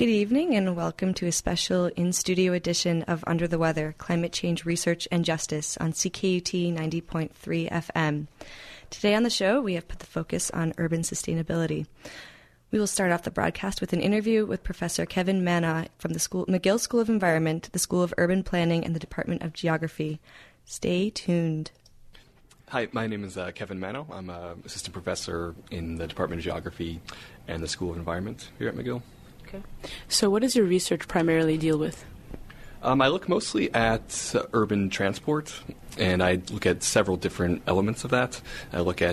Good evening and welcome to a special in-studio edition of Under the Weather, Climate Change Research and Justice on CKUT 90.3 FM. Today on the show, we have put the focus on urban sustainability. We will start off the broadcast with an interview with Professor Kevin Manaugh from the McGill School of Environment, the School of Urban Planning, and the Department of Geography. Stay tuned. Hi, my name is Kevin Manaugh. I'm an assistant professor in the Department of Geography and the School of Environment here at McGill. Okay. So what does your research primarily deal with? I look mostly at urban transport, and I look at several different elements of that. I look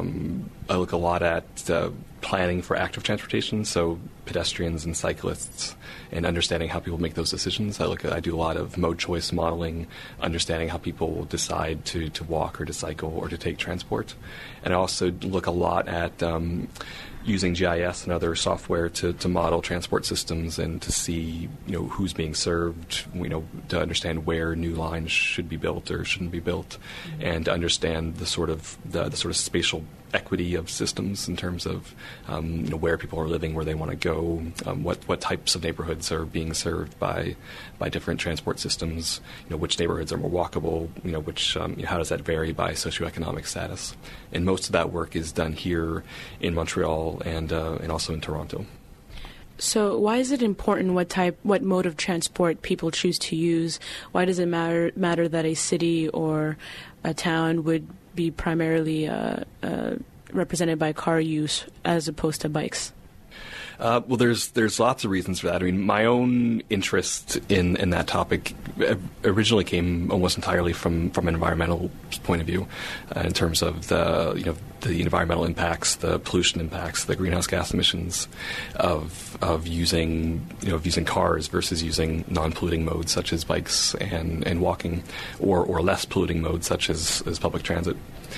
a lot at planning for active transportation, so pedestrians and cyclists, and understanding how people make those decisions. I do a lot of mode choice modeling, understanding how people decide to walk or to cycle or to take transport. And I also look a lot at using GIS and other software to model transport systems and to see, who's being served, to understand where new lines should be built or shouldn't be built, and to understand the sort of spatial equity of systems in terms of where people are living, where they want to go, what types of neighborhoods are being served by different transport systems, which neighborhoods are more walkable, how does that vary by socioeconomic status. And most of that work is done here in Montreal and also in Toronto. So why is it important what mode of transport people choose to use? Why does it matter that a city or a town would be primarily represented by car use as opposed to bikes? Well, there's lots of reasons for that. I mean, my own interest in that topic originally came almost entirely from an environmental point of view, in terms of the environmental impacts, the pollution impacts, the greenhouse gas emissions of using cars versus using non-polluting modes such as bikes and walking, or less polluting modes such as public transit.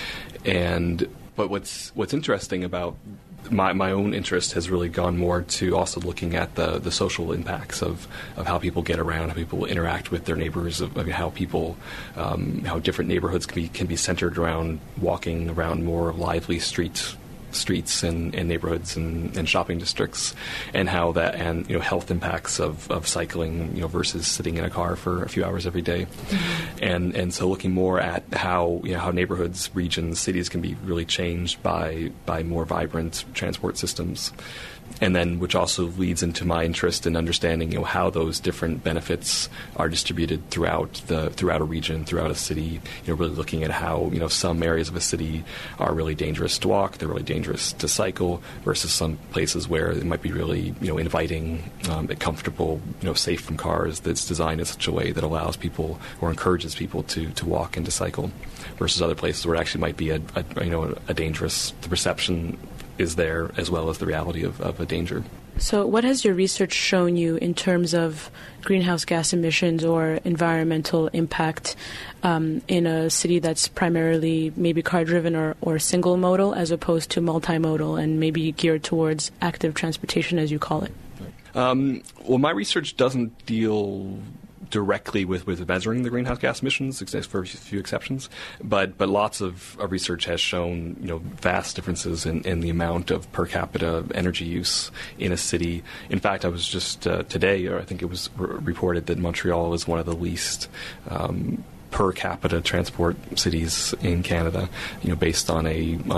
But what's interesting about my own interest has really gone more to also looking at the social impacts of how people get around, how people interact with their neighbors, of how different neighborhoods can be centered around walking around more lively streets and neighborhoods and shopping districts, and how that and health impacts of cycling versus sitting in a car for a few hours every day. Mm-hmm. And so looking more at how how neighborhoods, regions, cities can be really changed by more vibrant transport systems. And then, which also leads into my interest in understanding, how those different benefits are distributed throughout a region, throughout a city. Really looking at how some areas of a city are really dangerous to walk, they're really dangerous to cycle, versus some places where it might be really inviting, comfortable, safe from cars. That's designed in such a way that allows people or encourages people to walk and to cycle, versus other places where it actually might be a dangerous. The perception is there as well as the reality of a danger. So what has your research shown you in terms of greenhouse gas emissions or environmental impact in a city that's primarily maybe car-driven or single-modal as opposed to multimodal and maybe geared towards active transportation, as you call it? Well, my research doesn't deal directly with measuring the greenhouse gas emissions, except for a few exceptions, but lots of research has shown vast differences in the amount of per capita energy use in a city. In fact, I was just today, or I think it was reported that Montreal is one of the least per capita transport cities in Canada, based on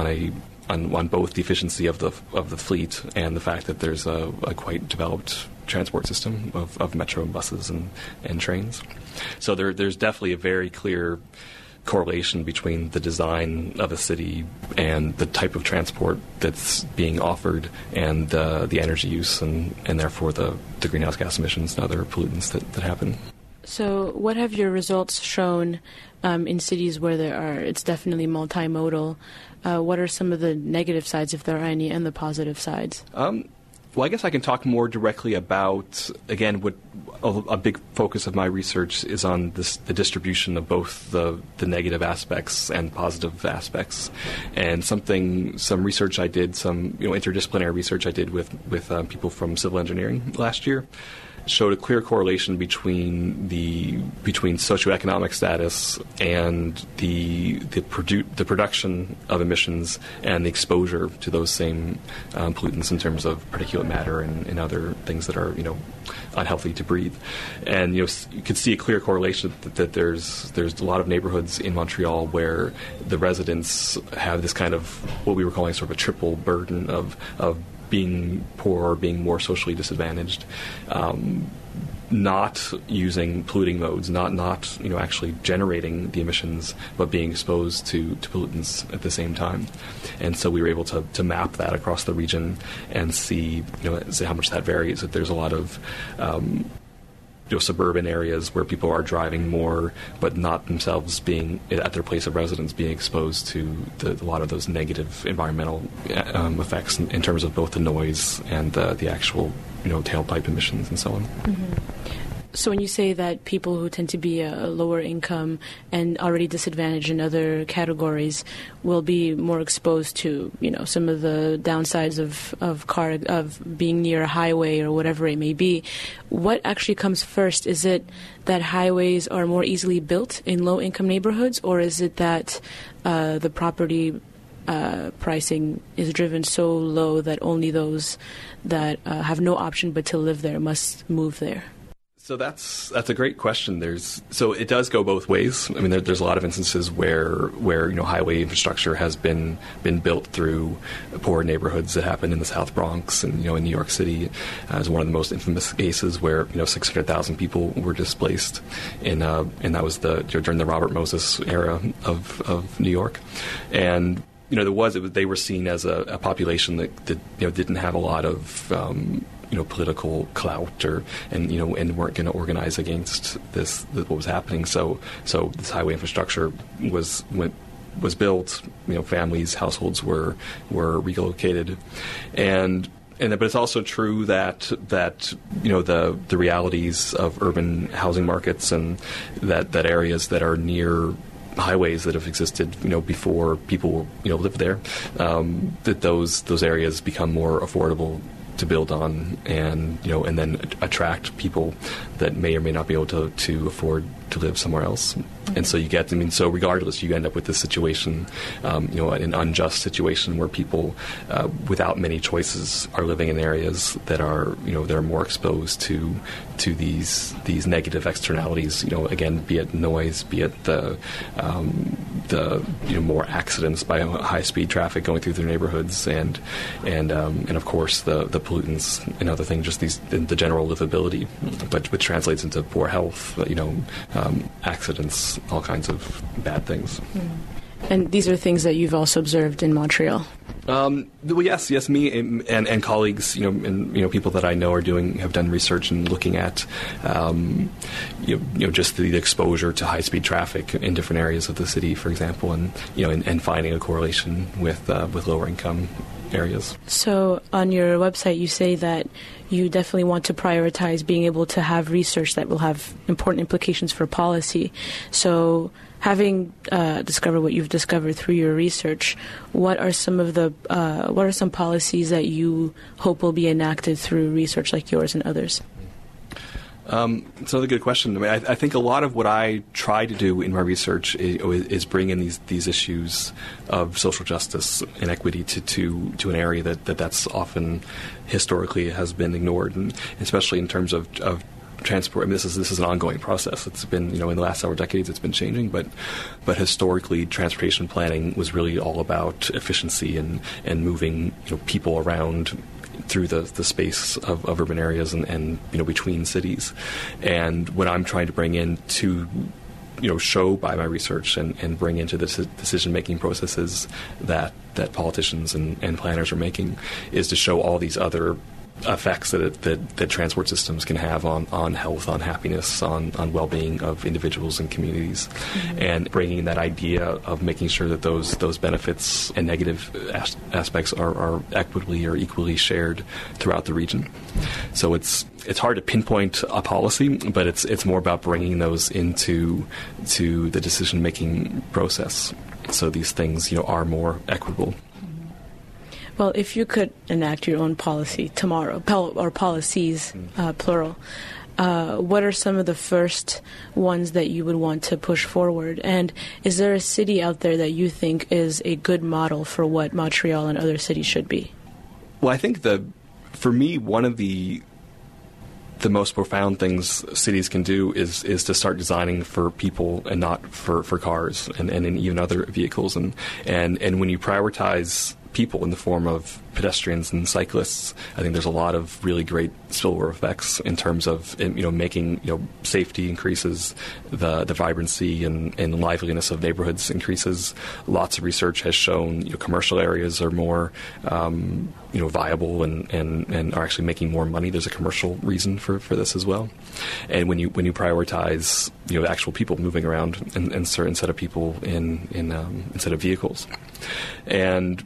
both the efficiency of the fleet and the fact that there's a quite developed transport system of metro and buses and trains. So there's definitely a very clear correlation between the design of a city and the type of transport that's being offered and the energy use and therefore the greenhouse gas emissions and other pollutants that happen. So what have your results shown in cities where it's definitely multimodal? What are some of the negative sides, if there are any, and the positive sides? Well, I guess I can talk more directly about, again, what a big focus of my research is on the distribution of both the negative aspects and positive aspects. And some research I did, some interdisciplinary research I did with people from civil engineering last year, showed a clear correlation between socioeconomic status and the production of emissions and the exposure to those same pollutants in terms of particulate matter and other things that are unhealthy to breathe. And you could see a clear correlation that there's a lot of neighborhoods in Montreal where the residents have this kind of what we were calling sort of a triple burden of being poor or being more socially disadvantaged, not using polluting modes, not actually generating the emissions, but being exposed to pollutants at the same time. And so we were able to map that across the region and see how much that varies. That there's a lot of suburban areas where people are driving more, but not themselves being at their place of residence being exposed to a lot of those negative environmental effects in terms of both the noise and the actual tailpipe emissions and so on. Mm-hmm. So when you say that people who tend to be a lower income and already disadvantaged in other categories will be more exposed to, some of the downsides of being near a highway or whatever it may be, what actually comes first? Is it that highways are more easily built in low-income neighborhoods, or is it that the property pricing is driven so low that only those that have no option but to live there must move there? So that's a great question. So it does go both ways. I mean, there's a lot of instances where highway infrastructure has been built through poor neighborhoods that happened in the South Bronx and in New York City as one of the most infamous cases where 600,000 people were displaced, and that was during the Robert Moses era of New York, and they were seen as a population that didn't have a lot of political clout and weren't going to organize against what was happening. So this highway infrastructure was built. Families, households were relocated, but it's also true that the realities of urban housing markets and that areas that are near highways that have existed, before people, lived there, that those areas become more affordable to build on, and then attract people that may or may not be able to afford to live somewhere else. And so so regardless, you end up with this situation, an unjust situation where people without many choices are living in areas that are more exposed to these negative externalities. Again, be it noise, be it the more accidents by high speed traffic going through their neighborhoods, and of course the pollutants and other things, just the general livability, but which translates into poor health, accidents, all kinds of bad things. And these are things that you've also observed in Montreal. Well, yes, me and colleagues, and people that I know have done research and looking at, just the exposure to high-speed traffic in different areas of the city, for example, and finding a correlation with lower-income areas. So on your website, you say that you definitely want to prioritize being able to have research that will have important implications for policy. So having discovered what you've discovered through your research, what are some policies that you hope will be enacted through research like yours and others? It's another good question. I mean, I think a lot of what I try to do in my research is bring in these issues of social justice and equity to an area that's often historically has been ignored, and especially in terms of transport. I mean, this is an ongoing process. It's been, in the last several decades, it's been changing, but historically, transportation planning was really all about efficiency and moving, people around through the space of urban areas and between cities. And what I'm trying to bring in to show by my research and bring into the decision-making processes that politicians and planners are making is to show all these other effects that transport systems can have on health, on happiness, on well-being of individuals and communities, mm-hmm. and bringing that idea of making sure that those benefits and negative aspects are equitably or equally shared throughout the region. So it's hard to pinpoint a policy, but it's more about bringing those into the decision-making process, so these things are more equitable. Well, if you could enact your own policy tomorrow, or policies, plural, what are some of the first ones that you would want to push forward? And is there a city out there that you think is a good model for what Montreal and other cities should be? Well, I think for me, one of the most profound things cities can do is to start designing for people and not for cars and even other vehicles. And when you prioritize people in the form of pedestrians and cyclists, I think there's a lot of really great spillover effects in terms of making safety increases, the vibrancy and liveliness of neighborhoods increases. Lots of research has shown commercial areas are more viable and are actually making more money. There's a commercial reason for this as well. And when you prioritize actual people moving around instead of people instead of vehicles, and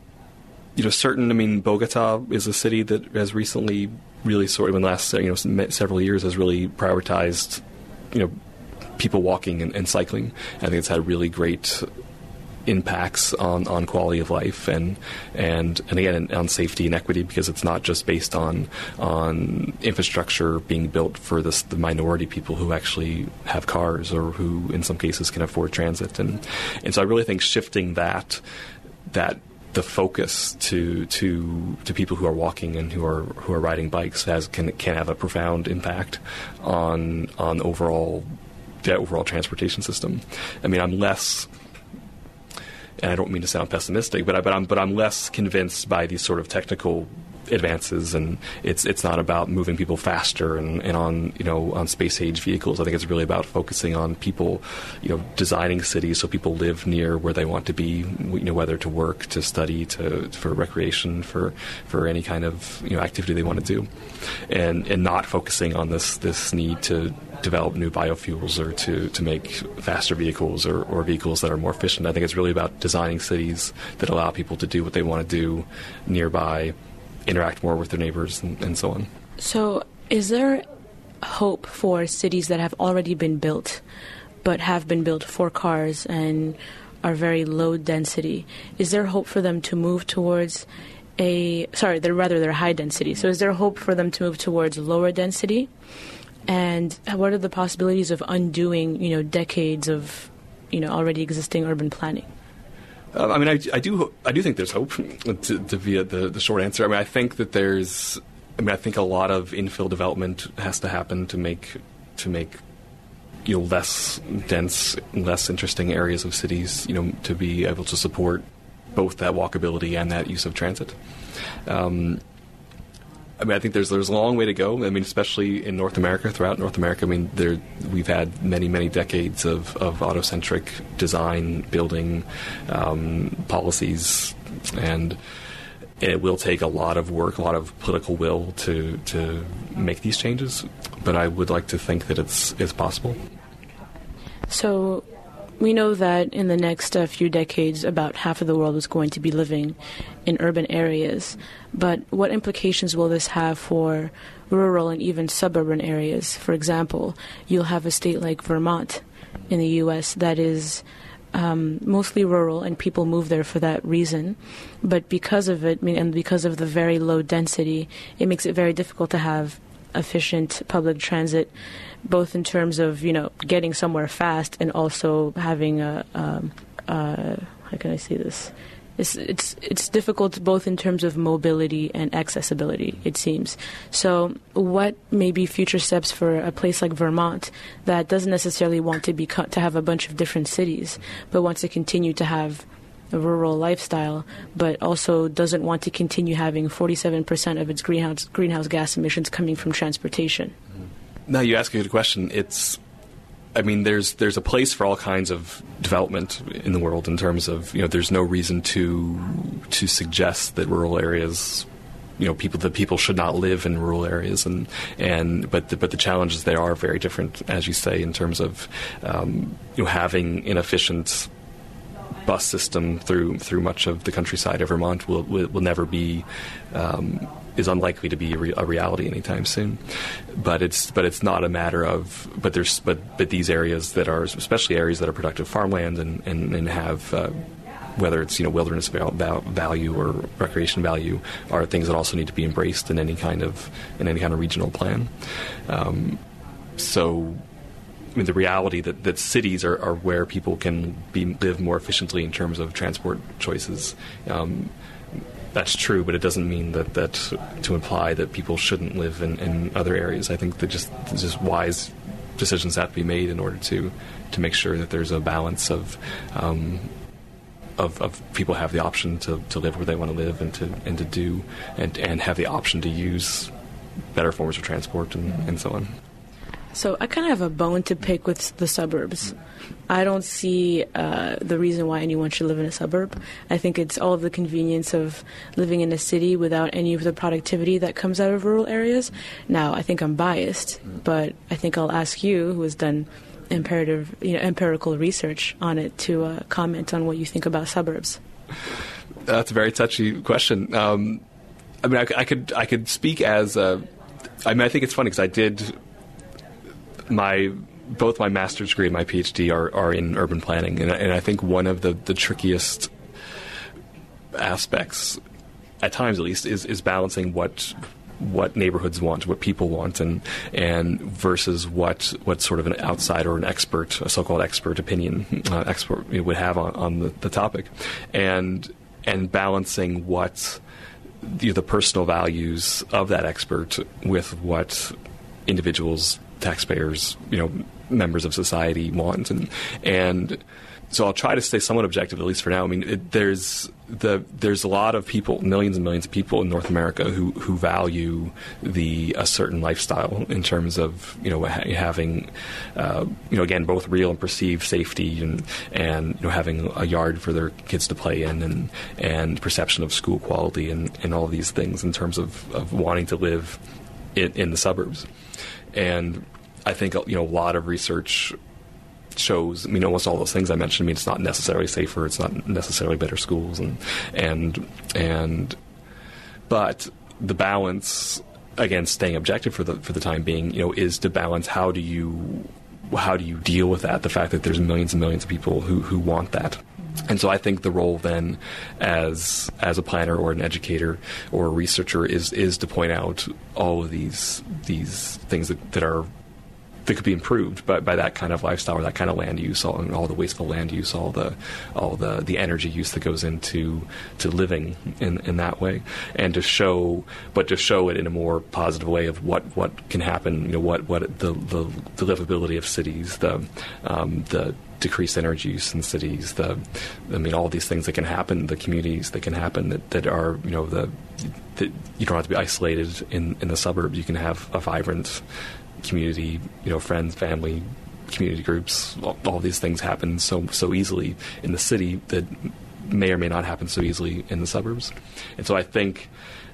Bogota is a city that has recently really in the last several years has really prioritized people walking and cycling. I think it's had really great impacts on quality of life and again on safety and equity, because it's not just based on infrastructure being built for the minority people who actually have cars or who in some cases can afford transit, and so I really think shifting that the focus to people who are walking and who are riding bikes can have a profound impact on the overall transportation system. I'm less, and I don't mean to sound pessimistic, but I'm less convinced by these sort of technical advances, and it's not about moving people faster and on space age vehicles. I think it's really about focusing on people, designing cities so people live near where they want to be, whether to work, to study, for recreation, for any kind of activity they want to do, and not focusing on this need to develop new biofuels or to make faster vehicles or vehicles that are more efficient. I think it's really about designing cities that allow people to do what they want to do nearby, interact more with their neighbors, and so on. So is there hope for cities that have already been built, but have been built for cars and are very low density? Is there hope for them to move towards they're high density. So is there hope for them to move towards lower density? And what are the possibilities of undoing, decades of, already existing urban planning? I do think there's hope, to be the short answer. I think that I think a lot of infill development has to happen to make less dense, less interesting areas of cities, to be able to support both that walkability and that use of transit. I think there's a long way to go. Especially in North America, throughout North America. We've had many decades of autocentric design, building policies, and it will take a lot of work, a lot of political will to make these changes. But I would like to think that it's possible. So we know that in the next few decades, about half of the world is going to be living in urban areas. But what implications will this have for rural and even suburban areas? For example, you'll have a state like Vermont in the U.S. that is mostly rural, and people move there for that reason. But because of it, and because of the very low density, it makes it very difficult to have efficient public transit, both in terms of getting somewhere fast and also having how can I say this? It's difficult both in terms of mobility and accessibility, it seems. So what may be future steps for a place like Vermont that doesn't necessarily want to have a bunch of different cities, but wants to continue to have a rural lifestyle, but also doesn't want to continue having 47% of its greenhouse gas emissions coming from transportation? Now you ask a good question. There's a place for all kinds of development in the world in terms of, there's no reason to suggest that rural areas, people should not live in rural areas, but the challenges there are very different, as you say, in terms of having inefficient bus system through much of the countryside of Vermont will never be is unlikely to be a reality anytime soon. But it's not a matter of but these areas that are, especially areas that are productive farmland and have whether it's wilderness value or recreation value, are things that also need to be embraced in any kind of regional plan. So, I mean, the reality that cities are where people can live more efficiently in terms of transport choices. That's true, but it doesn't mean that to imply that people shouldn't live in other areas. I think that just wise decisions have to be made in order to make sure that there's a balance of people have the option to live where they want to live and have the option to use better forms of transport and so on. So I kind of have a bone to pick with the suburbs. I don't see the reason why anyone should live in a suburb. I think it's all of the convenience of living in a city without any of the productivity that comes out of rural areas. Now, I think I'm biased, but I think I'll ask you, who has done empirical research on it, to comment on what you think about suburbs. That's a very touchy question. I mean, I could speak as I think it's funny because I did both my master's degree and my PhD are in urban planning, and I think one of the trickiest aspects, at times at least, is balancing what neighborhoods want, what people want, and versus what sort of an outsider or an expert, a so-called expert opinion, expert would have on the topic, and balancing what the personal values of that expert with what individuals, taxpayers, members of society want, and so I'll try to stay somewhat objective, at least for now. I mean, there's a lot of people, millions and millions of people in North America who value a certain lifestyle in terms of having again, both real and perceived safety and having a yard for their kids to play in and perception of school quality and all of these things in terms of wanting to live in the suburbs. And I think a lot of research shows, almost all those things I mentioned. It's not necessarily safer, it's not necessarily better schools, but the balance, again, staying objective for the time being, is to balance how do you deal with that, the fact that there's millions and millions of people who want that. And so I think the role then as a planner or an educator or a researcher is to point out all of these things that could be improved by that kind of lifestyle or that kind of land use, all the wasteful land use, all the energy use that goes into living in that way, and to show it in a more positive way of what can happen, what the livability of cities, the decreased energy use in cities, all these things that can happen, the communities that can happen that are, that you don't have to be isolated in the suburbs. You can have a vibrant community, friends, family, community groups. All these things happen so easily in the city that may or may not happen so easily in the suburbs. And so I think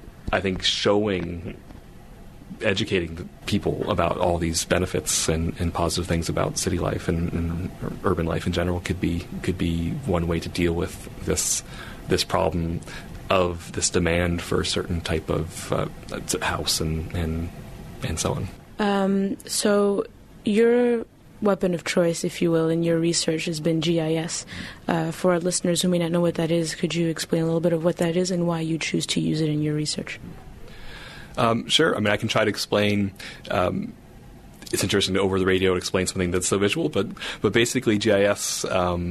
educating the people about all these benefits and positive things about city life and urban life in general could be one way to deal with this problem of this demand for a certain type of house and so on. So your weapon of choice, if you will, in your research has been GIS. For our listeners who may not know what that is, could you explain a little bit of what that is and why you choose to use it in your research? Sure. I can try to explain. It's interesting to over the radio to explain something that's so visual, but basically GIS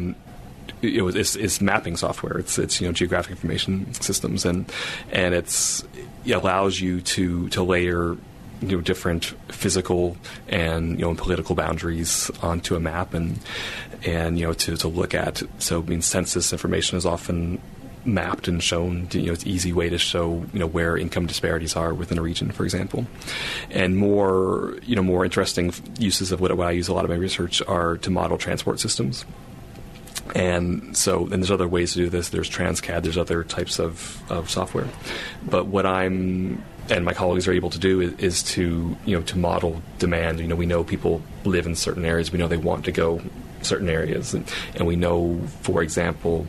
is mapping software. It's geographic information systems, and it allows you to layer different physical and political boundaries onto a map and to look at. So census information is often mapped and shown. It's an easy way to show where income disparities are within a region, for example. And more interesting uses of what I use a lot of my research are to model transport systems. And there's other ways to do this. There's Transcad. There's other types of software. But what I'm and my colleagues are able to do is to model demand. We know people live in certain areas. We know they want to go certain areas, and we know, for example,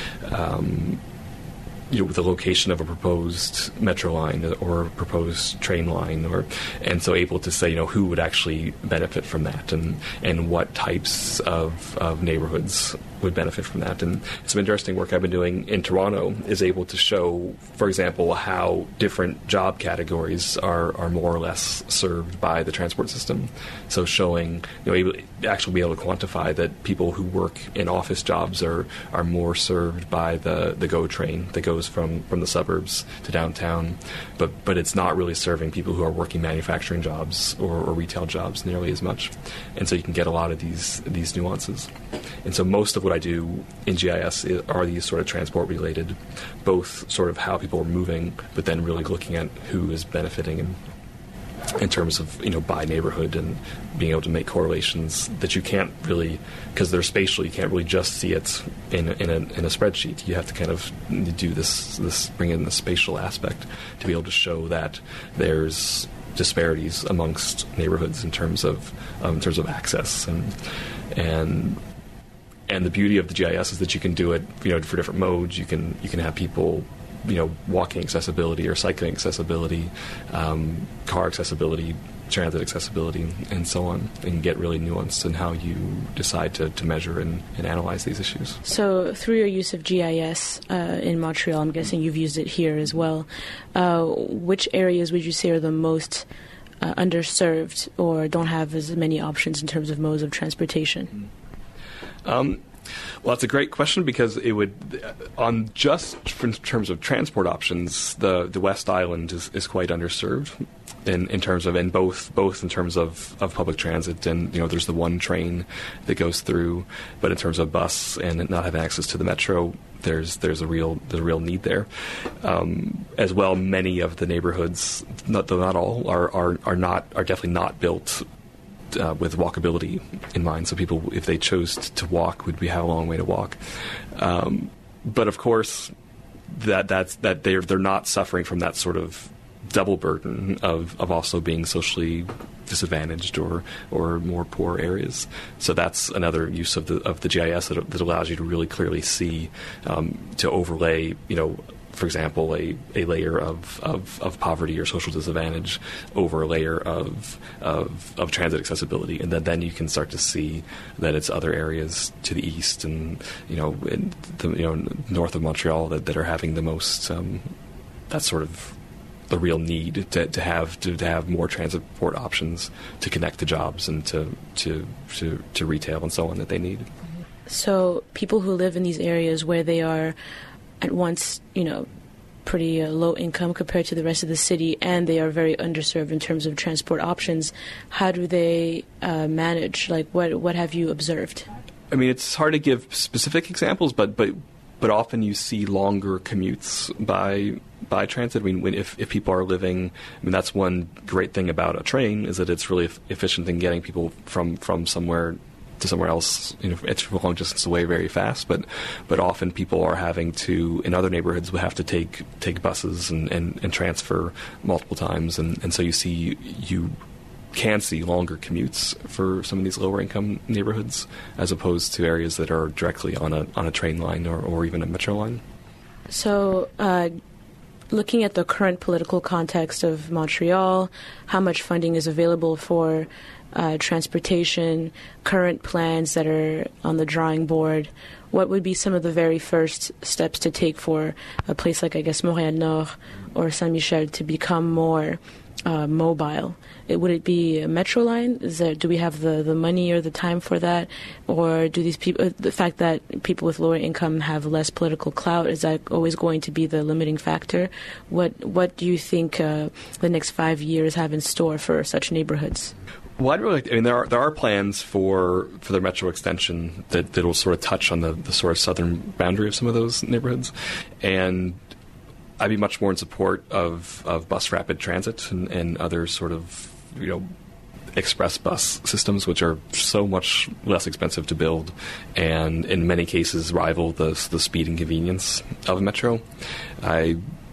the location of a proposed metro line or a proposed train line, and so able to say who would actually benefit from that, and what types of neighborhoods would benefit from that. And some interesting work I've been doing in Toronto is able to show, for example, how different job categories are more or less served by the transport system. So showing, actually be able to quantify that people who work in office jobs are more served by the GO train that goes from the suburbs to downtown, but it's not really serving people who are working manufacturing jobs or retail jobs nearly as much. And so you can get a lot of these nuances. And so most of what I do in GIS are these sort of transport-related, both sort of how people are moving, but then really looking at who is benefiting in terms of, by neighborhood and being able to make correlations that you can't really, because they're spatial, you can't really just see it in a spreadsheet. You have to kind of do this bring in the spatial aspect to be able to show that there's disparities amongst neighborhoods in terms of access and the beauty of the GIS is that you can do it, for different modes. You can have people, walking accessibility or cycling accessibility, car accessibility, transit accessibility, and so on, and get really nuanced in how you decide to measure and analyze these issues. So through your use of GIS in Montreal, I'm guessing you've used it here as well, which areas would you say are the most underserved or don't have as many options in terms of modes of transportation? Well, that's a great question because it would, on just in terms of transport options, the West Island is quite underserved in terms of, and both in terms of public transit, and there's the one train that goes through, but in terms of bus and not having access to the metro, there's a real need there. As well, many of the neighborhoods, though not all, are definitely not built with walkability in mind. So people, if they chose to walk, would have a long way to walk. But of course, that they're not suffering from that sort of double burden of also being socially disadvantaged or more poor areas. So that's another use of the GIS that allows you to really clearly see, to overlay, for example, a layer of poverty or social disadvantage over a layer of transit accessibility, and then you can start to see that it's other areas to the east and north of Montreal that are having the most that sort of the real need to have more transport options to connect to jobs and to retail and so on that they need. So people who live in these areas where they are at once, pretty low income compared to the rest of the city, and they are very underserved in terms of transport options, how do they manage? Like, what have you observed? I mean, it's hard to give specific examples, but often you see longer commutes by transit. I mean, if people are living, that's one great thing about a train is that it's really efficient in getting people from somewhere to somewhere else. It's a long distance away very fast, but often people are having to, in other neighborhoods, will have to take buses and transfer multiple times, and so you can see longer commutes for some of these lower income neighborhoods as opposed to areas that are directly on a train line or even a metro line. So looking at the current political context of Montreal, how much funding is available for transportation, current plans that are on the drawing board, what would be some of the very first steps to take for a place like, I guess, Montréal-Nord or Saint-Michel to become more mobile? Would it be a metro line? Do we have the money or the time for that? Or do these people, the fact that people with lower income have less political clout, is that always going to be the limiting factor? What do you think the next 5 years have in store for such neighborhoods? Well, there are plans for the metro extension that will sort of touch on the sort of southern boundary of some of those neighborhoods, and I'd be much more in support of bus rapid transit and other sort of express bus systems, which are so much less expensive to build, and in many cases rival the speed and convenience of a metro. I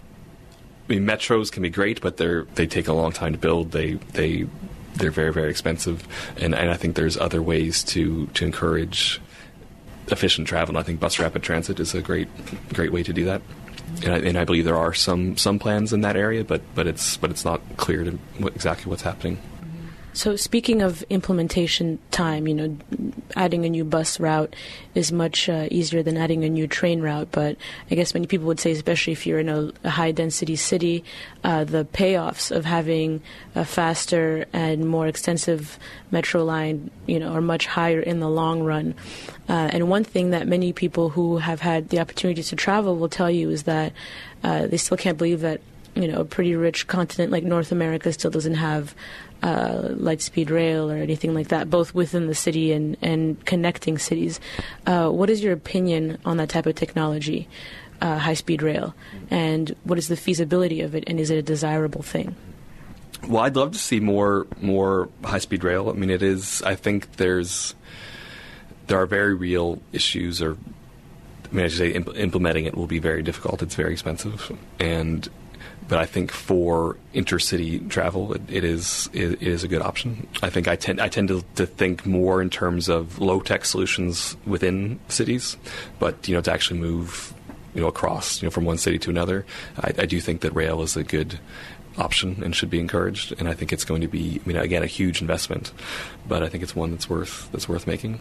mean, metros can be great, but they take a long time to build. They're very, very expensive, and I think there's other ways to encourage efficient travel. And I think bus rapid transit is a great way to do that. And I believe there are some plans in that area, but it's not clear to exactly what's happening. So speaking of implementation time, adding a new bus route is much easier than adding a new train route. But I guess many people would say, especially if you're in a high-density city, the payoffs of having a faster and more extensive metro line, are much higher in the long run. And one thing that many people who have had the opportunity to travel will tell you is that they still can't believe that, a pretty rich continent like North America still doesn't have light-speed rail or anything like that, both within the city and connecting cities. What is your opinion on that type of technology, high-speed rail, and what is the feasibility of it, and is it a desirable thing? Well, I'd love to see more high-speed rail. I mean, it is. I think there are very real issues, I should say implementing it will be very difficult. It's very expensive, but I think for intercity travel, it is a good option. I think I tend to think more in terms of low-tech solutions within cities, but to actually move across from one city to another, I do think that rail is a good option and should be encouraged. And I think it's going to be, again, a huge investment, but I think it's one that's worth making.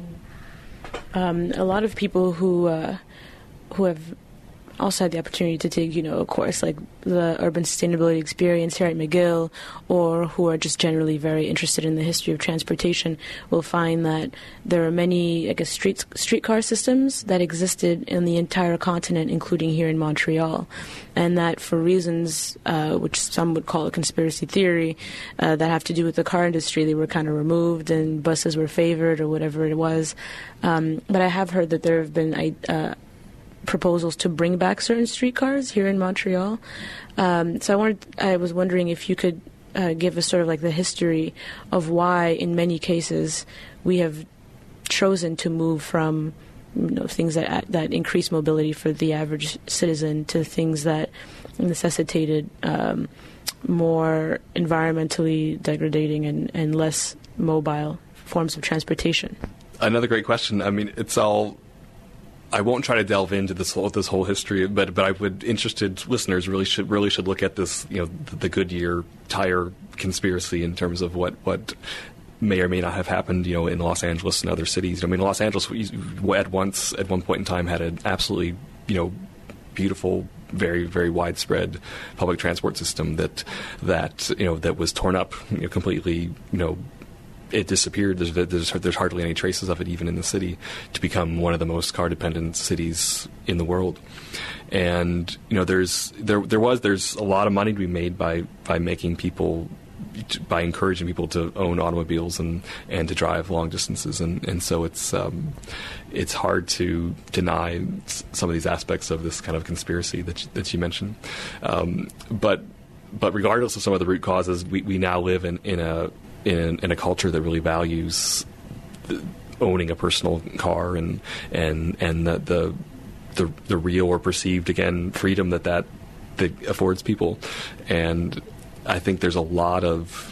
A lot of people who have also had the opportunity to take, a course like the Urban Sustainability Experience here at McGill, or who are just generally very interested in the history of transportation, will find that there are many, streetcar systems that existed in the entire continent, including here in Montreal, and that for reasons which some would call a conspiracy theory that have to do with the car industry, they were kind of removed and buses were favored or whatever it was. But I have heard that there have been proposals to bring back certain streetcars here in Montreal. So I was wondering if you could give us sort of like the history of why, in many cases, we have chosen to move from things that increase mobility for the average citizen to things that necessitated more environmentally degrading and less mobile forms of transportation. Another great question. I mean, I won't try to delve into this whole history, but I would interested listeners really should look at this, the Goodyear tire conspiracy in terms of what may or may not have happened, in Los Angeles and other cities. I mean, Los Angeles at one point in time had an absolutely, beautiful, very, very widespread public transport system that was torn up, completely, it disappeared. There's hardly any traces of it even in the city, to become one of the most car-dependent cities in the world. And there's a lot of money to be made by making people, by encouraging people to own automobiles and to drive long distances. And so it's hard to deny some of these aspects of this kind of conspiracy that you mentioned. But regardless of some of the root causes, we now live in a culture that really values owning a personal car and the real or perceived, again, freedom that affords people. And I think there's a lot of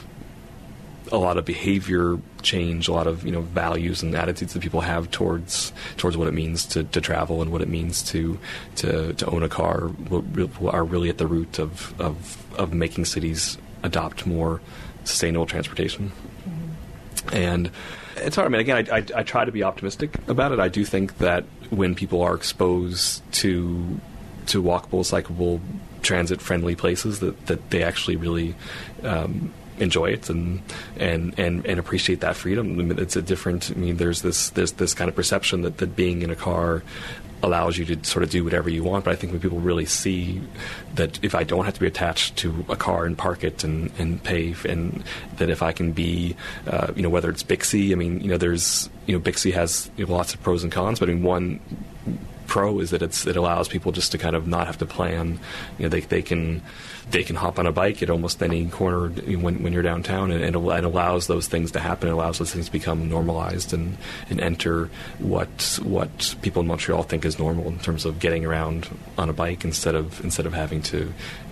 behavior change, a lot of values and attitudes that people have towards what it means to travel and what it means to own a car are really at the root of making cities adopt more sustainable transportation. Mm-hmm. And it's hard. I mean, again, I try to be optimistic about it. I do think that when people are exposed to walkable, cyclable, transit-friendly places, that they actually really enjoy it and appreciate that freedom. I mean, it's a different. I mean, there's this kind of perception that being in a car allows you to sort of do whatever you want. But I think when people really see that if I don't have to be attached to a car and park it and pay, and that if I can be, whether it's Bixi, I mean, there's, Bixi has lots of pros and cons, but I mean, one pro is that it allows people just to kind of not have to plan. They can hop on a bike at almost any corner when you're downtown, and it allows those things to happen. It allows those things to become normalized and enter what people in Montreal think is normal in terms of getting around on a bike instead of having to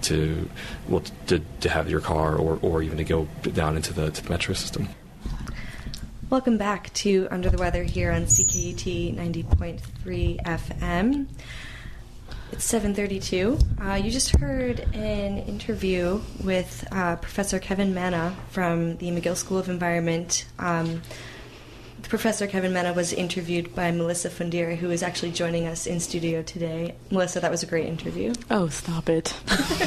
have your car or even to go down into the metro system. Welcome back to Under the Weather here on CKUT 90.3 FM. It's 7:32. You just heard an interview with Professor Kevin Manna from the McGill School of Environment. Professor Kevin Manna was interviewed by Melissa Fundira, who is actually joining us in studio today. Melissa, that was a great interview. Oh, stop it.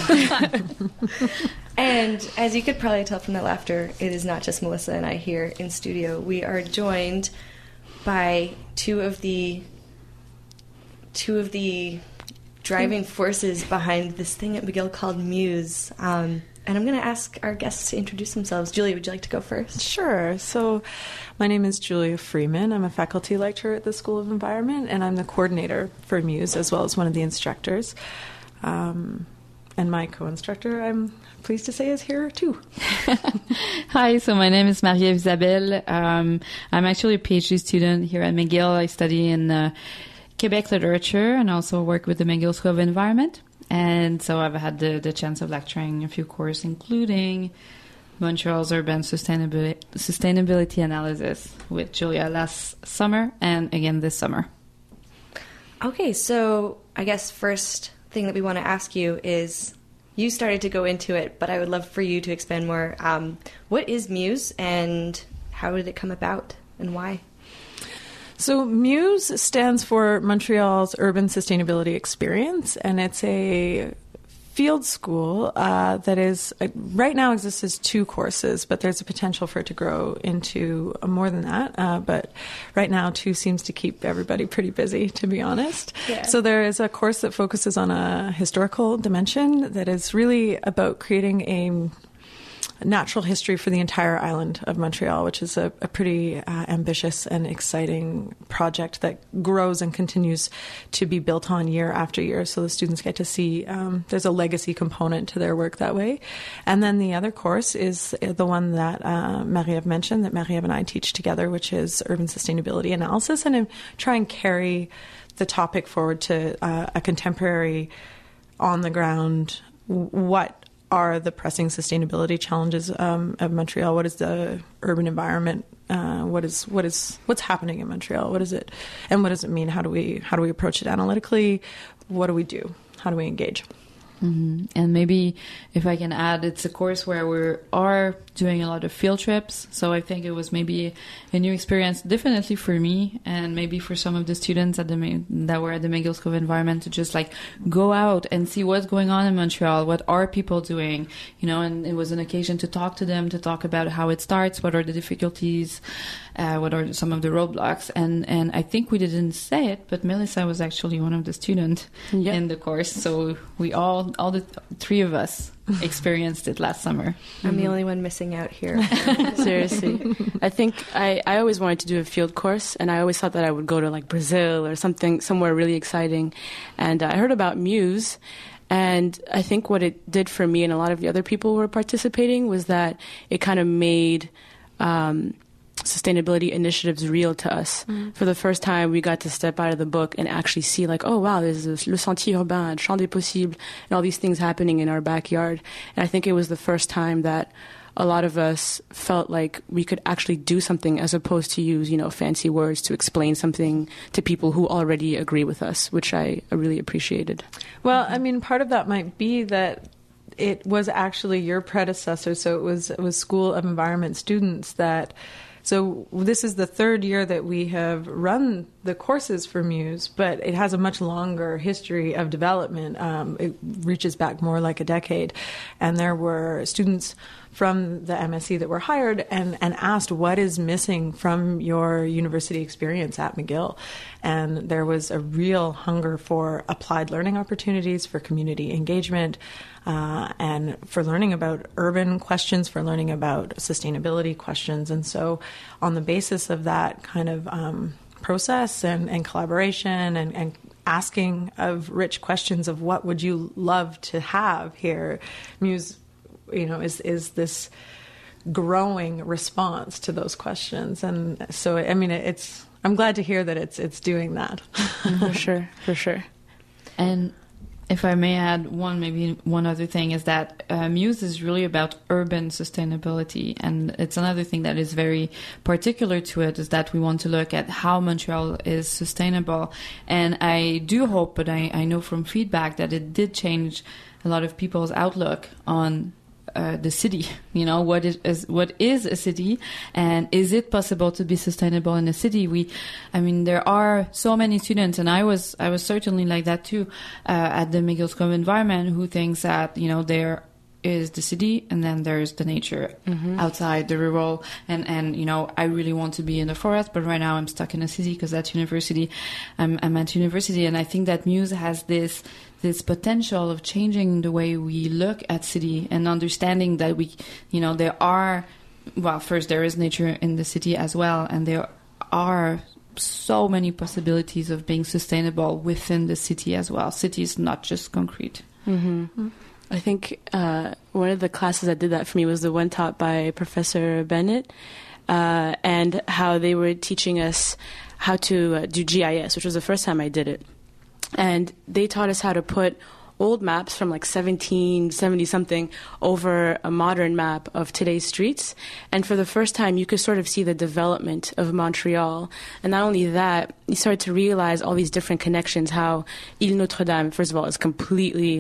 And as you could probably tell from the laughter, it is not just Melissa and I here in studio. We are joined by two of the driving forces behind this thing at McGill called Muse. And I'm going to ask our guests to introduce themselves. Julia, would you like to go first? Sure. So my name is Julia Freeman. I'm a faculty lecturer at the School of Environment, and I'm the coordinator for Muse, as well as one of the instructors. And my co-instructor, I'm pleased to say, is here too. Hi, so my name is Marie-Ève Isabelle. I'm actually a PhD student here at McGill. I study in Quebec literature and also work with the McGill School of Environment. And so I've had the chance of lecturing a few courses, including Montreal's urban sustainability analysis with Julia last summer and again this summer. Okay, so I guess first thing that we want to ask you is, you started to go into it, but I would love for you to expand more. What is Muse and how did it come about and why? So Muse stands for Montreal's Urban Sustainability Experience, and it's a field school that is right now exists as 2 courses, but there's a potential for it to grow into more than that. But right now, 2 seems to keep everybody pretty busy, to be honest. Yeah. So there is a course that focuses on a historical dimension that is really about creating a natural history for the entire island of Montreal, which is a pretty ambitious and exciting project that grows and continues to be built on year after year. So the students get to see there's a legacy component to their work that way. And then the other course is the one that Marie-Ève mentioned, that Marie-Ève and I teach together, which is Urban Sustainability Analysis, and try and carry the topic forward to a contemporary, on-the-ground, what are the pressing sustainability challenges of Montreal? What is the urban environment? What's happening in Montreal? What is it, and what does it mean? How do we approach it analytically? What do we do? How do we engage? Mm-hmm. And maybe if I can add, it's a course where we are doing a lot of field trips. So I think it was maybe a new experience, definitely for me, and maybe for some of the students that were at the McGill School of Environment, to just like go out and see what's going on in Montreal. What are people doing? And it was an occasion to talk to them, to talk about how it starts, what are the difficulties, what are some of the roadblocks. And I think we didn't say it, but Melissa was actually one of the students in the course. So we all the 3 of us experienced it last summer. I'm the only one missing out here. Seriously. I think I always wanted to do a field course, and I always thought that I would go to like Brazil or somewhere really exciting. And I heard about Muse, and I think what it did for me and a lot of the other people who were participating was that it kind of made sustainability initiatives real to us. For the first time, we got to step out of the book and actually see like, oh wow, there's this Le Sentier Urbain, Champ des Possibles, and all these things happening in our backyard. And I think it was the first time that a lot of us felt like we could actually do something as opposed to use, fancy words to explain something to people who already agree with us, which I really appreciated. Well, I mean, part of that might be that it was actually your predecessor. So it was School of Environment students that. So this is the 3rd year that we have run the courses for Muse, but it has a much longer history of development. It reaches back more like a decade. And there were students from the MSc that were hired and asked what is missing from your university experience at McGill. And there was a real hunger for applied learning opportunities, for community engagement, and for learning about urban questions, for learning about sustainability questions. And so on the basis of that kind of process and collaboration and asking of rich questions of what would you love to have here, Muse is this growing response to those questions. And so, I mean, I'm glad to hear that it's doing that. For sure. And if I may add one other thing, is that Muse is really about urban sustainability. And it's another thing that is very particular to it, is that we want to look at how Montreal is sustainable. And I do hope, but I know from feedback, that it did change a lot of people's outlook on the city. You know, what is a city, and is it possible to be sustainable in a city? There are so many students, and I was certainly like that too, at the McGill School of Environment, who thinks that, you know, there is the city and then there's the nature outside, the rural, and you know, I really want to be in the forest, but right now I'm stuck in a city because at university, I'm at university. And I think that Muse has this potential of changing the way we look at city, and understanding that first there is nature in the city as well, and there are so many possibilities of being sustainable within the city as well. City is not just concrete. I think one of the classes that did that for me was the one taught by Professor Bennett, and how they were teaching us how to do GIS, which was the first time I did it. And they taught us how to put old maps from like 1770-something over a modern map of today's streets. And for the first time, you could sort of see the development of Montreal. And not only that, you started to realize all these different connections, how Ile Notre-Dame, first of all, is completely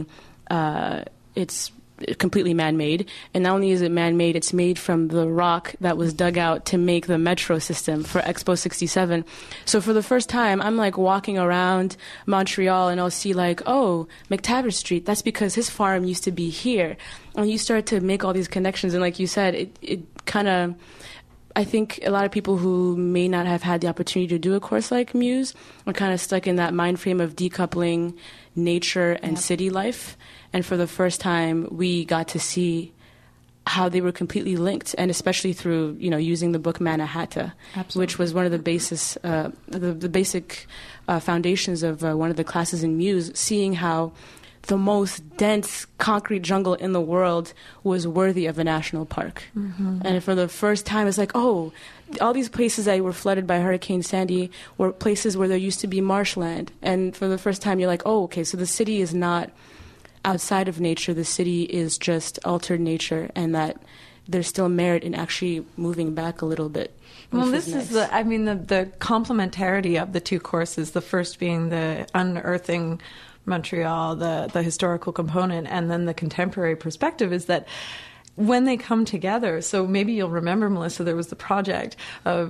man-made. And not only is it man-made, it's made from the rock that was dug out to make the metro system for Expo 67. So for the first time, I'm like walking around Montreal, and I'll see like, oh, McTavish Street, that's because his farm used to be here. And you start to make all these connections. And like you said, it kind of, I think a lot of people who may not have had the opportunity to do a course like Muse are kind of stuck in that mind frame of decoupling nature and city life. And for the first time, we got to see how they were completely linked, and especially through, you know, using the book Mannahatta, which was one of the the basic foundations of one of the classes in Muse, seeing how the most dense concrete jungle in the world was worthy of a national park. And for the first time, it's like, oh, all these places that were flooded by Hurricane Sandy were places where there used to be marshland. And for the first time, you're like, oh, okay, so the city is not outside of nature, the city is just altered nature, and that there's still merit in actually moving back a little bit. Well, this is the complementarity of the two courses, the first being the unearthing Montreal, the historical component, and then the contemporary perspective, is that when they come together, so maybe you'll remember, Melissa, there was the project of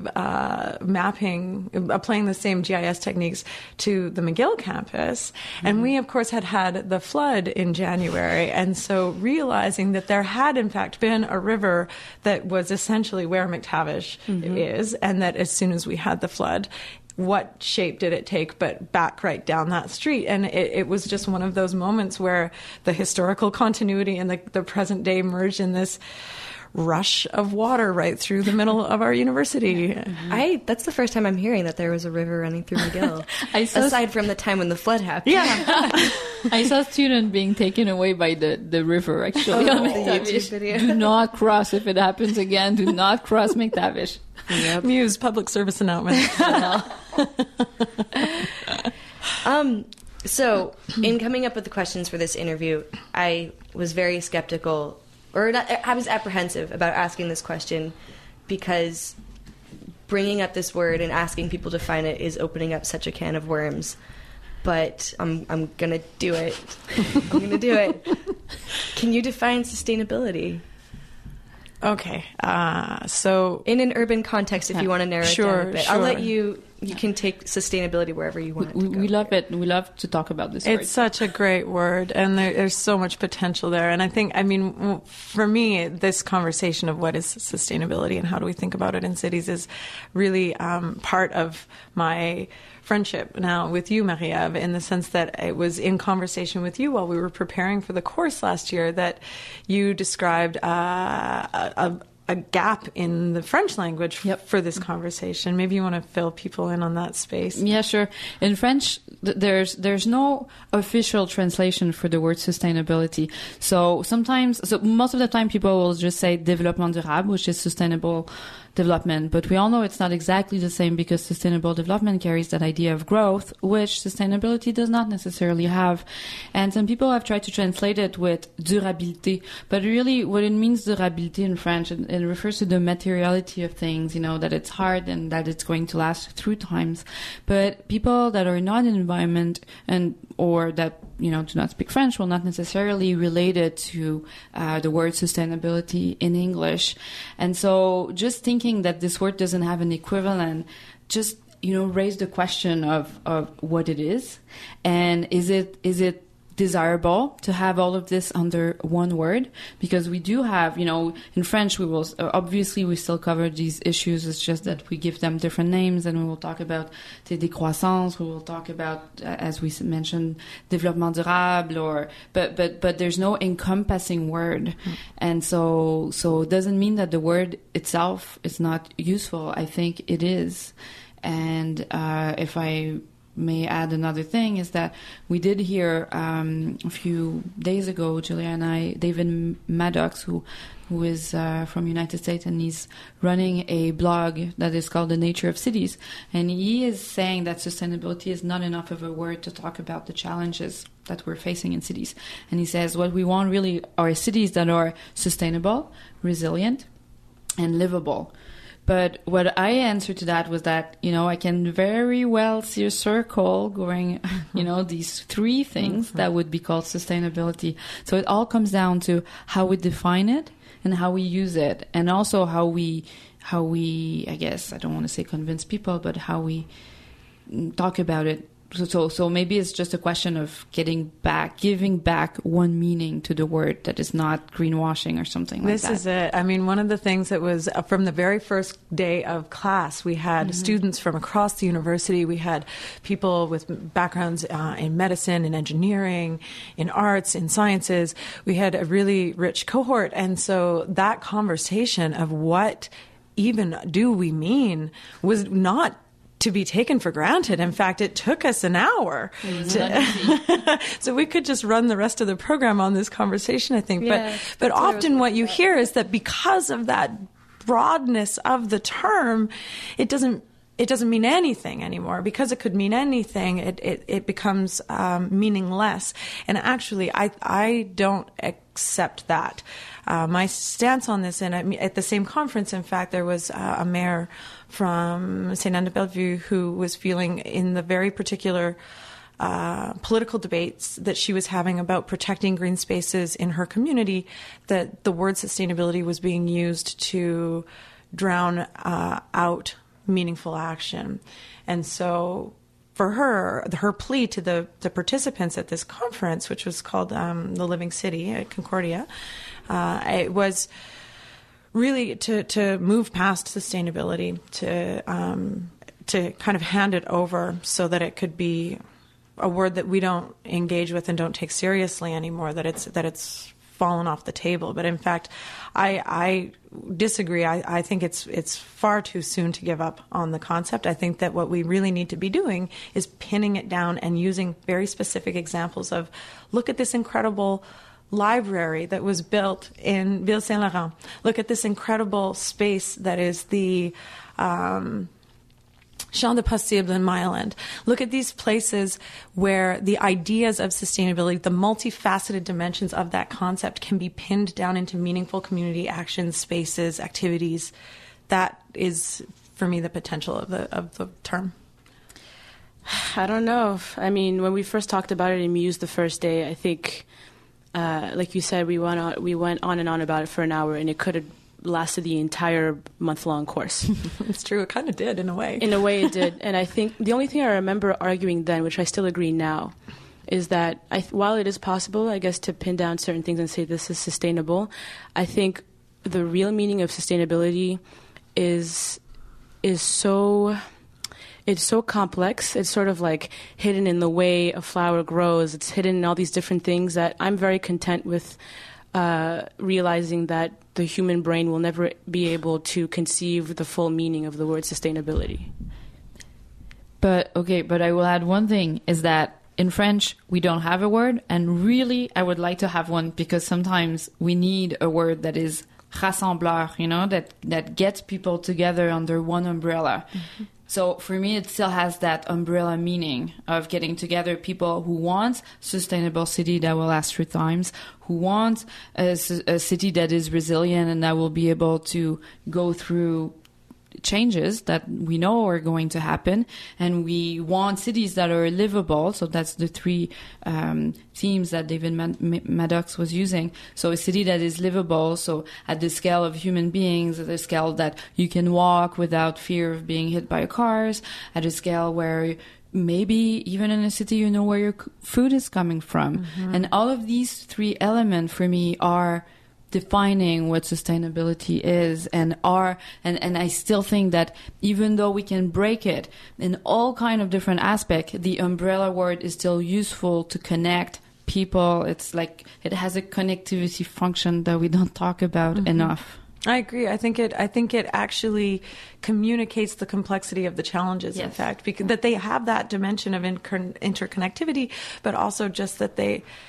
applying the same GIS techniques to the McGill campus. And we, of course, had the flood in January. And so realizing that there had, in fact, been a river that was essentially where McTavish is, and that as soon as we had the flood, what shape did it take but back right down that street? And it was just one of those moments where the historical continuity and the present day merged in this rush of water right through the middle of our university. That's the first time I'm hearing that there was a river running through McGill, aside from the time when the flood happened. I saw a student being taken away by the river, actually, on McTavish. Do not cross. If it happens again, do not cross McTavish. Yep. Muse public service announcement. So, in coming up with the questions for this interview, I was very skeptical, I was apprehensive about asking this question, because bringing up this word and asking people to define it is opening up such a can of worms. But I'm going to do it. I'm going to do it. Can you define sustainability? Okay, so in an urban context, if you want to narrow it down a bit, I'll let you. You can take sustainability wherever you want. We love it. We love to talk about this. It's such a great word, and there's so much potential there. And I think, for me, this conversation of what is sustainability and how do we think about it in cities is really part of my friendship now with you, Marie-Ève, in the sense that it was in conversation with you while we were preparing for the course last year that you described a a gap in the French language for this conversation. Maybe you want to fill people in on that space. Yeah, sure. In French, there's no official translation for the word sustainability. So most of the time people will just say développement durable, which is sustainable development. But we all know it's not exactly the same, because sustainable development carries that idea of growth, which sustainability does not necessarily have. And some people have tried to translate it with durabilité. But really what it means, durabilité in French, it refers to the materiality of things, that it's hard and that it's going to last through times. But people that are not in environment or that do not speak French will not necessarily relate it to the word sustainability in English. And so just thinking that this word doesn't have an equivalent, just raise the question of what it is, and is it desirable to have all of this under one word? Because we do have, in French, we will obviously we still cover these issues. It's just that we give them different names, and we will talk about décroissance. We will talk about, as we mentioned, développement durable, but there's no encompassing word, and so it doesn't mean that the word itself is not useful. I think it is, and if I may add another thing, is that we did hear a few days ago, Julia and I, David Maddox, who is from United States, and he's running a blog that is called The Nature of Cities, and he is saying that sustainability is not enough of a word to talk about the challenges that we're facing in cities. And he says what we want really are cities that are sustainable, resilient, and livable. But what I answered to that was that, I can very well see a circle going, these three things that would be called sustainability. So it all comes down to how we define it and how we use it, and also how we, I guess, I don't want to say convince people, but how we talk about it. So maybe it's just a question of giving back one meaning to the word that is not greenwashing or something like that. This is it. I mean, one of the things that was from the very first day of class, we had students from across the university. We had people with backgrounds in medicine, in engineering, in arts, in sciences. We had a really rich cohort. And so that conversation of what even do we mean was not to be taken for granted. In fact, it took us an hour. So we could just run the rest of the program on this conversation, I think. Yeah, but often what you hear is that because of that broadness of the term, it doesn't mean anything anymore. Because it could mean anything, it becomes meaningless. And actually, I don't accept that. My stance on this, and at the same conference, in fact, there was a mayor from Sainte-Anne-de-Bellevue who was feeling in the very particular political debates that she was having about protecting green spaces in her community, that the word sustainability was being used to drown out meaningful action. And so for her plea to the participants at this conference, which was called The Living City at Concordia, it was really to move past sustainability, to kind of hand it over so that it could be a word that we don't engage with and don't take seriously anymore, that it's fallen off the table. But in fact, I disagree. I think it's far too soon to give up on the concept. I think that what we really need to be doing is pinning it down and using very specific examples of, look at this incredible library that was built in Ville Saint-Laurent. Look at this incredible space that is the Champ de Possible in Mile End. Look at these places where the ideas of sustainability, the multifaceted dimensions of that concept can be pinned down into meaningful community actions, spaces, activities. That is, for me, the potential of the term. I don't know. I mean, when we first talked about it in Muse the first day, I think, like you said, we went on and on about it for an hour, and it could have lasted the entire month-long course. It's true. It kind of did, in a way. In a way, it did. And I think the only thing I remember arguing then, which I still agree now, is that while it is possible, I guess, to pin down certain things and say this is sustainable, I think the real meaning of sustainability is so... It's so complex. It's sort of like hidden in the way a flower grows. It's hidden in all these different things that I'm very content with realizing that the human brain will never be able to conceive the full meaning of the word sustainability. But I will add one thing, is that in French, we don't have a word, and really, I would like to have one, because sometimes we need a word that is rassembleur, that gets people together under one umbrella. Mm-hmm. So for me, it still has that umbrella meaning of getting together people who want sustainable city that will last through times, who want a city that is resilient and that will be able to go through changes that we know are going to happen, and we want cities that are livable. So that's the three themes that David Maddox was using. So a city that is livable, so at the scale of human beings, at the scale that you can walk without fear of being hit by cars, at a scale where maybe even in a city you know where your food is coming from. Mm-hmm. And all of these three elements for me are defining what sustainability is, and I still think that even though we can break it in all kind of different aspects, the umbrella word is still useful to connect people. It's like it has a connectivity function that we don't talk about mm-hmm. enough. I agree. I think it actually communicates the complexity of the challenges, yes. In fact, because that they have that dimension of interconnectivity, but also just that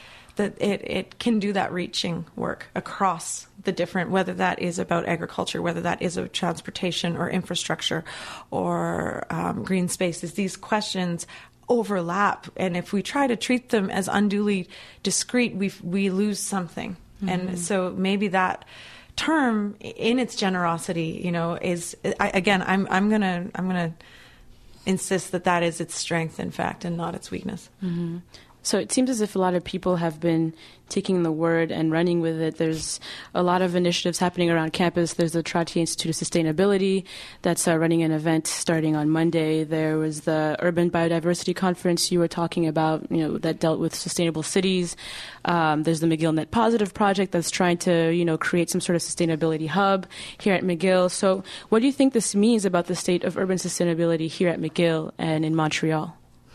it can do that reaching work across the different, whether that is about agriculture, whether that is of transportation or infrastructure or green spaces. These questions overlap, and if we try to treat them as unduly discrete, we lose something. Mm-hmm. And so maybe that term, in its generosity, is I'm gonna insist that is its strength, in fact, and not its weakness. Mm-hmm. So it seems as if a lot of people have been taking the word and running with it. There's a lot of initiatives happening around campus. There's the Trottier Institute of Sustainability that's running an event starting on Monday. There was the Urban Biodiversity Conference you were talking about, that dealt with sustainable cities. There's the McGill Net Positive Project that's trying to, create some sort of sustainability hub here at McGill. So what do you think this means about the state of urban sustainability here at McGill and in Montreal?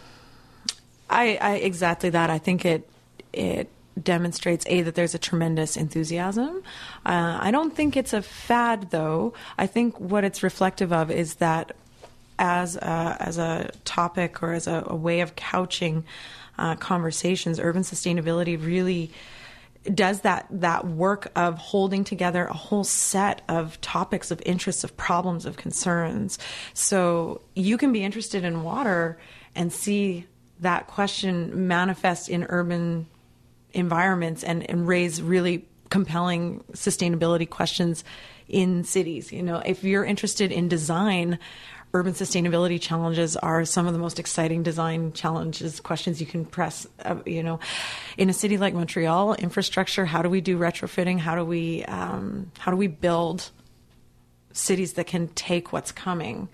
I exactly that. I think it demonstrates that there's a tremendous enthusiasm. I don't think it's a fad, though. I think what it's reflective of is that as a topic or as a way of couching conversations, urban sustainability really does that work of holding together a whole set of topics, of interests, of problems, of concerns. So you can be interested in water and see that question manifest in urban environments and raise really compelling sustainability questions in cities. If you're interested in design, urban sustainability challenges are some of the most exciting design challenges, questions you can press. In a city like Montreal, infrastructure, how do we do retrofitting? How do we build cities that can take what's coming?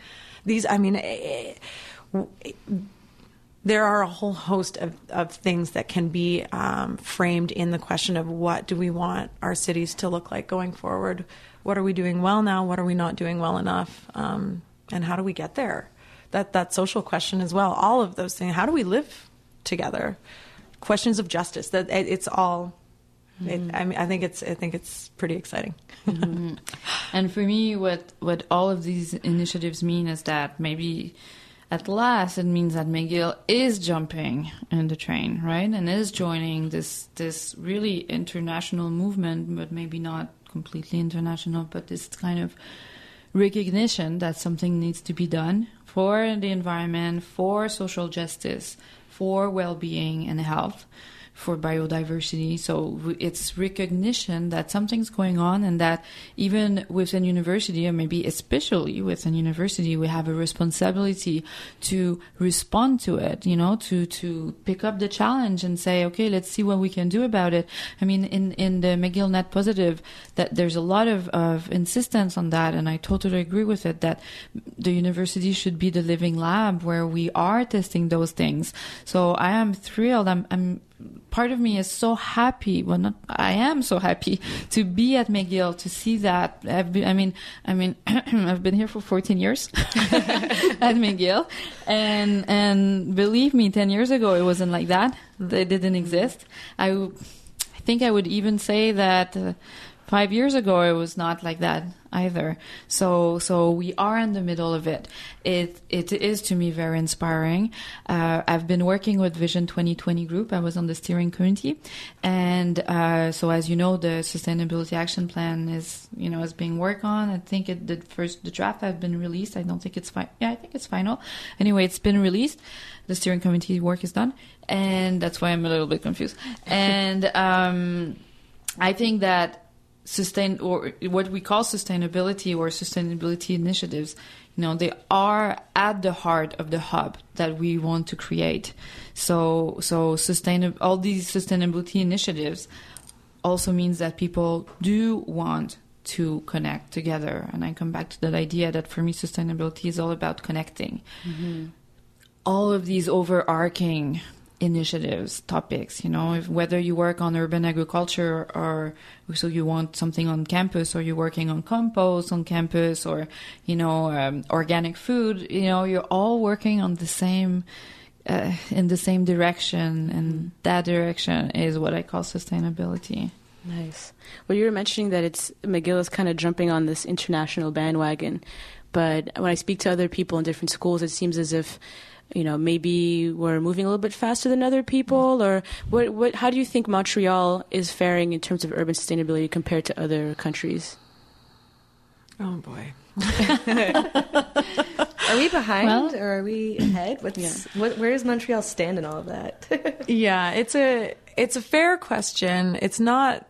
There are a whole host of things that can be framed in the question of what do we want our cities to look like going forward? What are we doing well now? What are we not doing well enough? And how do we get there? That social question as well. All of those things. How do we live together? Questions of justice. That it's all. Mm-hmm. I think it's pretty exciting. Mm-hmm. And for me, what all of these initiatives mean is that maybe, at last, it means that McGill is jumping in the train, right? And is joining this really international movement, but maybe not completely international, but this kind of recognition that something needs to be done for the environment, for social justice, for well-being and health, for biodiversity. So it's recognition that something's going on, and that even within university, or maybe especially within university, we have a responsibility to respond to it, to pick up the challenge and say, okay, let's see what we can do about it. In the McGill Net Positive, that there's a lot of insistence on that, and I totally agree with it, that the university should be the living lab where we are testing those things. So I am thrilled. I'm part of me is so happy. I am so happy to be at McGill, to see that. I've been here for 14 years at McGill, and believe me, 10 years ago it wasn't like that. They didn't exist. I I think I would even say that 5 years ago it was not like that either. So we are in the middle of it. It is to me very inspiring. I've been working with Vision 2020 group. I was on the steering committee, and so as you know, the Sustainability Action Plan is being worked on. I think the draft has been released. I don't think it's fine. Yeah, I think it's final. Anyway, it's been released. The steering committee work is done, and that's why I'm a little bit confused. And I think that or what we call sustainability or sustainability initiatives, they are at the heart of the hub that we want to create. So all these sustainability initiatives also means that people do want to connect together. And I come back to that idea that for me, sustainability is all about connecting. Mm-hmm. All of these overarching initiatives, topics, whether you work on urban agriculture or so you want something on campus, or you're working on compost on campus, or, organic food, you're all working on the same, in the same direction. And that direction is what I call sustainability. Nice. Well, you were mentioning that McGill is kind of jumping on this international bandwagon. But when I speak to other people in different schools, it seems as if maybe we're moving a little bit faster than other people, or what? How do you think Montreal is faring in terms of urban sustainability compared to other countries? Oh boy, are we behind or are we ahead? Where does Montreal stand in all of that? Yeah, it's a fair question. It's not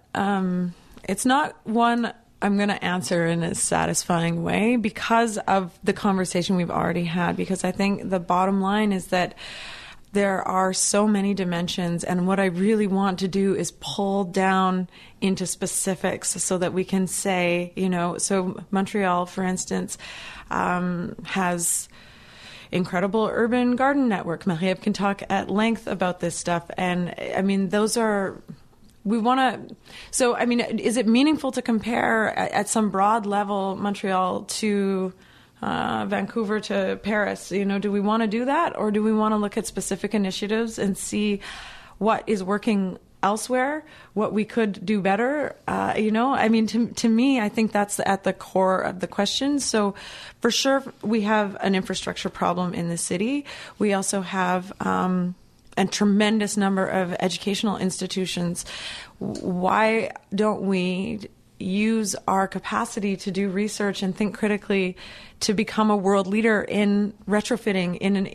one I'm going to answer in a satisfying way because of the conversation we've already had, because I think the bottom line is that there are so many dimensions, and what I really want to do is pull down into specifics so that we can say, so Montreal, for instance, has incredible urban garden network. Marie-Ève can talk at length about this stuff, and I mean, those are... We want to, so, I mean, is it meaningful to compare at some broad level Montreal to Vancouver to Paris? Do we want to do that? Or do we want to look at specific initiatives and see what is working elsewhere, what we could do better? I mean, to me, I think that's at the core of the question. So for sure, we have an infrastructure problem in the city. We also have... a tremendous number of educational institutions. Why don't we use our capacity to do research and think critically to become a world leader in retrofitting,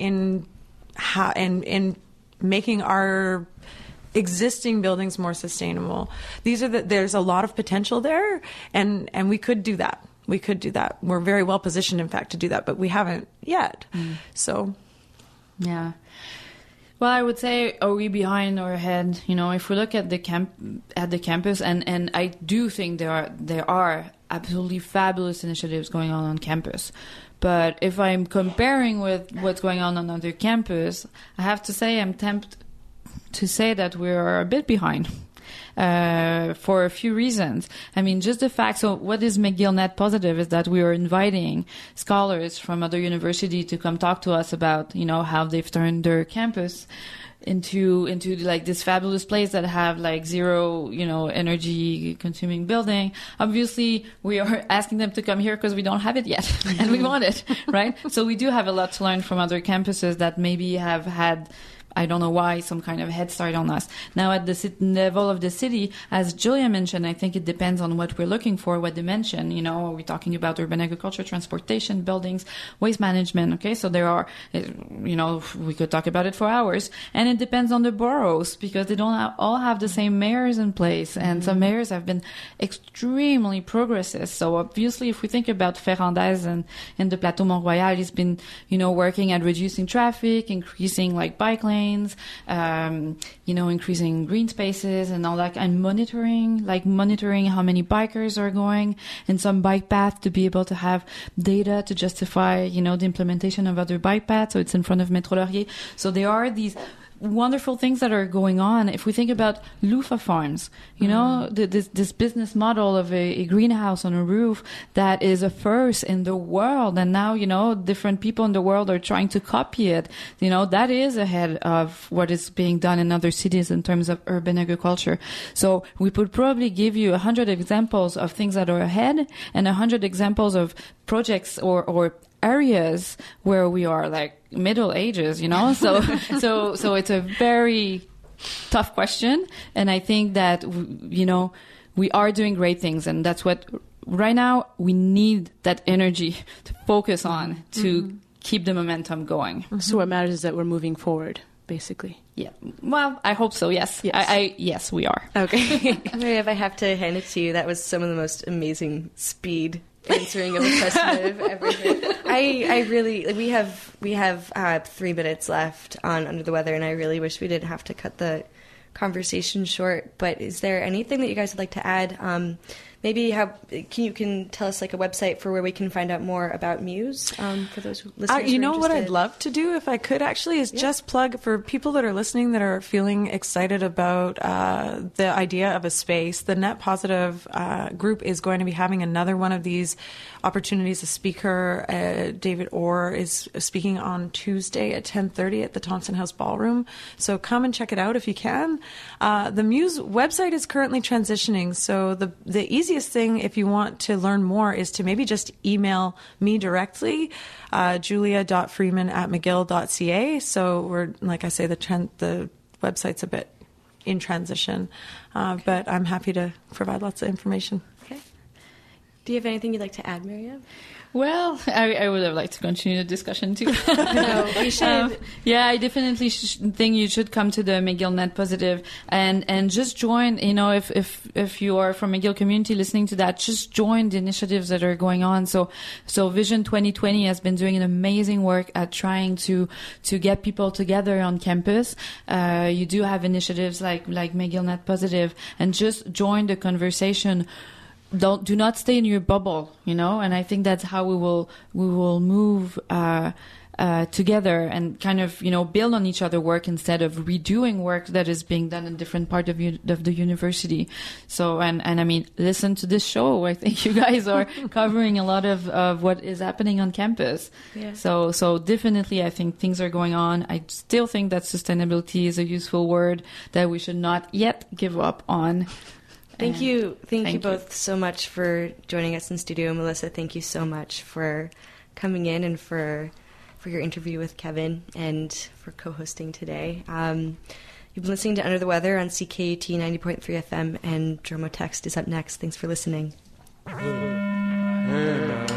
in making our existing buildings more sustainable? There's a lot of potential there, and we could do that. We could do that. We're very well positioned, in fact, to do that, but we haven't yet. So, yeah. Well, I would say, are we behind or ahead? If we look at the campus, and I do think there are absolutely fabulous initiatives going on campus. But if I'm comparing with what's going on other campus, I have to say I'm tempted to say that we're a bit behind. For a few reasons. I mean, just the fact, so what is McGill Net Positive is that we are inviting scholars from other universities to come talk to us about, how they've turned their campus into like this fabulous place that have like zero, energy consuming building. Obviously, we are asking them to come here because we don't have it yet and we want it, right? So we do have a lot to learn from other campuses that maybe have had, I don't know why, some kind of head start on us. Now, at the level of the city, as Julia mentioned, I think it depends on what we're looking for, what dimension. Are we talking about urban agriculture, transportation, buildings, waste management? Okay, so there are, we could talk about it for hours. And it depends on the boroughs, because they don't all have the same mayors in place. And some mayors have been extremely progressive. So obviously, if we think about Ferrandez and in the Plateau Mont-Royal, he's been, working at reducing traffic, increasing like bike lanes, increasing green spaces and all that, and monitoring how many bikers are going in some bike path to be able to have data to justify, the implementation of other bike paths. So it's in front of Métro Laurier. So there are these wonderful things that are going on. If we think about loofah farms, you know, this business model of a greenhouse on a roof that is a first in the world, and now, you know, different people in the world are trying to copy it. You know, that is ahead of what is being done in other cities in terms of urban agriculture. So we could probably give you 100 examples of things that are ahead and 100 examples of projects or areas where we are like Middle Ages, you know. So it's a very tough question, and I think that, you know, we are doing great things, and that's what right now we need, that energy to focus on to keep the momentum going. So what matters is that we're moving forward, basically. Yeah. Well, I hope so. Yes. Yes, we are. Okay. Maria, if I have to hand it to you, that was some of the most amazing speed answering of a question I've ever heard. I really, we have 3 minutes left on Under the Weather, and I really wish we didn't have to cut the conversation short. But is there anything that you guys would like to add? Maybe you can tell us like a website for where we can find out more about Muse for those listeners. You know what I'd love to do, if I could actually, is just plug for people that are listening that are feeling excited about the idea of a space. The Net Positive group is going to be having another one of these opportunities. A speaker, David Orr, is speaking on Tuesday at 10:30 at the Thompson House Ballroom. So come and check it out if you can. The Muse website is currently transitioning, so the easiest thing, if you want to learn more, is to maybe just email me directly, julia.freeman@mcgill.ca. So we're, like I say, the website's a bit in transition, but I'm happy to provide lots of information. Okay. Do you have anything you'd like to add, Maria? Well, I would have liked to continue the discussion too. No, we should. Yeah, I definitely think you should come to the McGill Net Positive and just join. You know, if you are from McGill community listening to that, just join the initiatives that are going on. So Vision 2020 has been doing an amazing work at trying to get people together on campus. You do have initiatives like McGill Net Positive, and just join the conversation. Do not stay in your bubble, you know, and I think that's how we will move together and kind of, you know, build on each other work instead of redoing work that is being done in different part of the university. So and I mean, listen to this show. I think you guys are covering a lot of what is happening on campus. Yeah. So definitely, I think things are going on. I still think that sustainability is a useful word that we should not yet give up on. Thank you both so much for joining us in studio. Melissa, thank you so much for coming in and for your interview with Kevin and for co-hosting today. You've been listening to Under the Weather on CKUT 90.3 FM, and Dromo Text is up next. Thanks for listening.